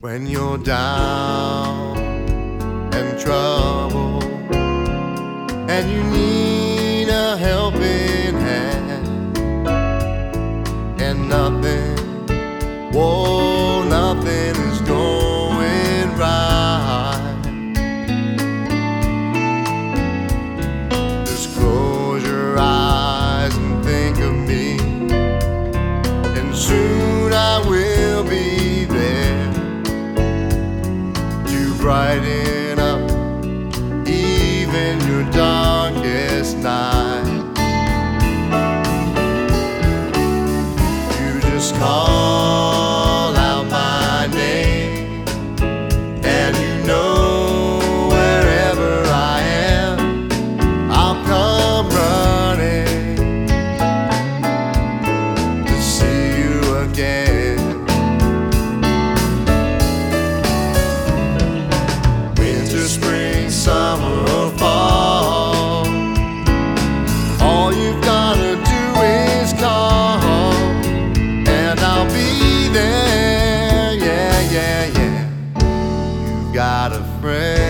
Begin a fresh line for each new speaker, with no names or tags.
When you're down and trouble and you need a helping hand, and nothing is going right, just close your eyes and think of me, and soon I will be there to brighten up even your darkest night. You just call out my name, and you know wherever I am, I'll come running to see you again. Winter, spring, summer, or fall, all you've gotta do is call, and I'll be there. Yeah, yeah, yeah. You've got a friend.